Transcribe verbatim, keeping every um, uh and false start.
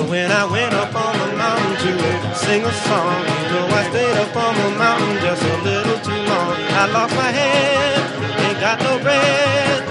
when I went up on the mountain to sing a song. You know I stayed up on the mountain just a little too long. I lost my head, ain't got no bread.